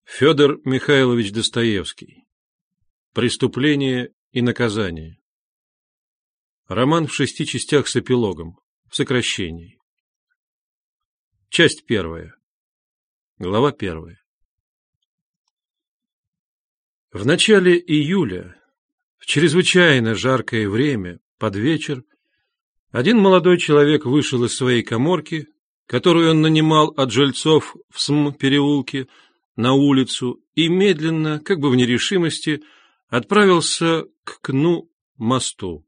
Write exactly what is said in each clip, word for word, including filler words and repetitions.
Федор Михайлович Достоевский. Преступление и наказание. Роман в шести частях с эпилогом, в сокращении. Часть первая. Глава первая. В начале июля, в чрезвычайно жаркое время, под вечер, один молодой человек вышел из своей каморки, которую он нанимал от жильцов в См-переулке, на улицу и медленно, как бы в нерешимости, отправился к Кну-мосту.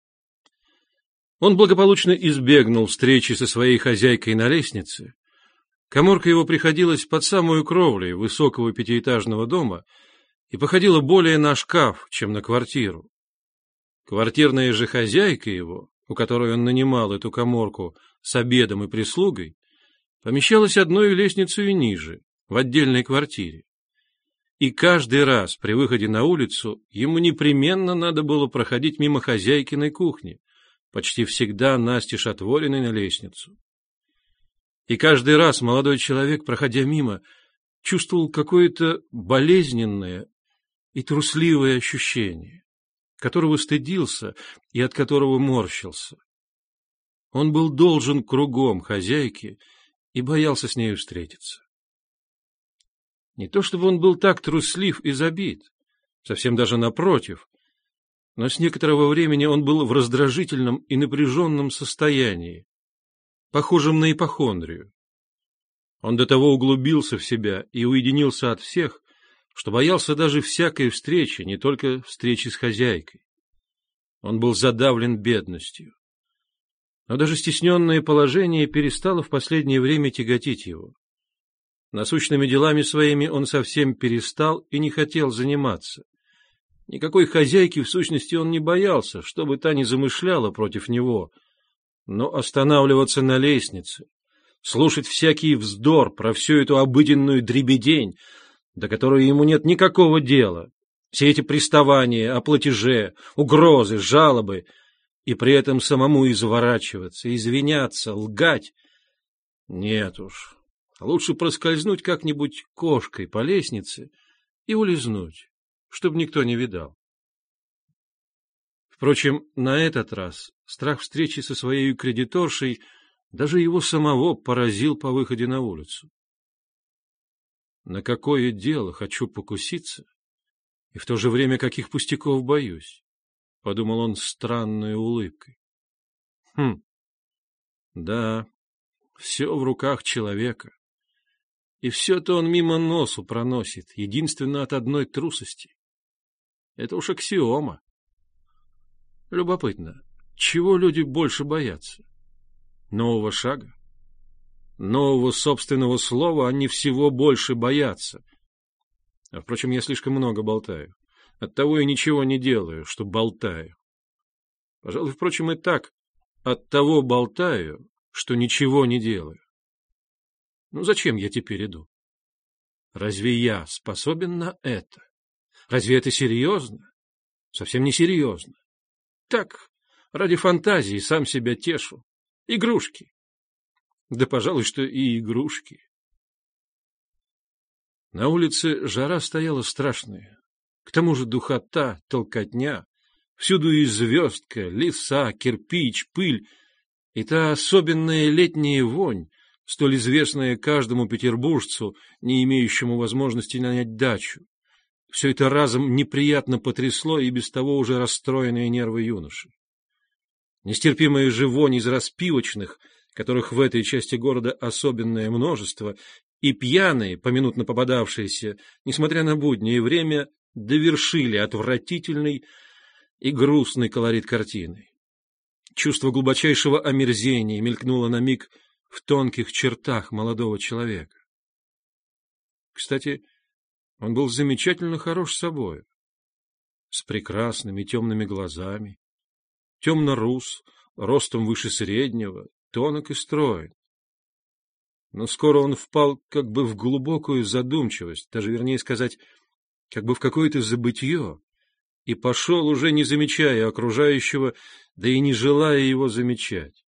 Он благополучно избегнул встречи со своей хозяйкой на лестнице. Каморка его приходилась под самую кровлей высокого пятиэтажного дома и походила более на шкаф, чем на квартиру. Квартирная же хозяйка его, у которой он нанимал эту каморку с обедом и прислугой, помещалась одной лестницей ниже, в отдельной квартире. И каждый раз при выходе на улицу ему непременно надо было проходить мимо хозяйкиной кухни, почти всегда настежь отворенной на лестницу. И каждый раз молодой человек, проходя мимо, чувствовал какое-то болезненное и трусливое ощущение, которого стыдился и от которого морщился. Он был должен кругом хозяйке и боялся с нею встретиться. Не то чтобы он был так труслив и забит, совсем даже напротив, но с некоторого времени он был в раздражительном и напряженном состоянии, похожем на ипохондрию. Он до того углубился в себя и уединился от всех, что боялся даже всякой встречи, не только встречи с хозяйкой. Он был задавлен бедностью. Но даже стесненное положение перестало в последнее время тяготить его. Насущными делами своими он совсем перестал и не хотел заниматься. Никакой хозяйки в сущности он не боялся, что бы та ни замышляла против него, но останавливаться на лестнице, слушать всякий вздор про всю эту обыденную дребедень, до которой ему нет никакого дела, все эти приставания о платеже, угрозы, жалобы, и при этом самому изворачиваться, извиняться, лгать. Нет уж. Лучше проскользнуть как-нибудь кошкой по лестнице и улизнуть, чтобы никто не видал. Впрочем, на этот раз страх встречи со своей кредиторшей даже его самого поразил по выходе на улицу. На какое дело хочу покуситься, и в то же время каких пустяков боюсь, — подумал он странной улыбкой. Хм, да, все в руках человека. И все-то он мимо носу проносит, единственно от одной трусости. Это уж аксиома. Любопытно, чего люди больше боятся? Нового шага? Нового собственного слова они всего больше боятся. А, впрочем, я слишком много болтаю. Оттого и ничего не делаю, что болтаю. Пожалуй, впрочем, и так. Оттого болтаю, что ничего не делаю. Ну, зачем я теперь иду? Разве я способен на это? Разве это серьезно? Совсем не серьезно. Так, ради фантазии сам себя тешу. Игрушки. Да, пожалуй, что и игрушки. На улице жара стояла страшная. К тому же духота, толкотня. Всюду и звездка, леса, кирпич, пыль. И та особенная летняя вонь, столь известная каждому петербуржцу, не имеющему возможности нанять дачу. Все это разом неприятно потрясло и без того уже расстроенные нервы юноши. Нестерпимая же вонь из распивочных, которых в этой части города особенное множество, и пьяные, поминутно попадавшиеся, несмотря на буднее время, довершили отвратительный и грустный колорит картины. Чувство глубочайшего омерзения мелькнуло на миг в тонких чертах молодого человека. Кстати, он был замечательно хорош собой, с прекрасными темными глазами, темно-рус, ростом выше среднего, тонок и строен. Но скоро он впал как бы в глубокую задумчивость, даже вернее сказать, как бы в какое-то забытье, и пошел, уже не замечая окружающего, да и не желая его замечать.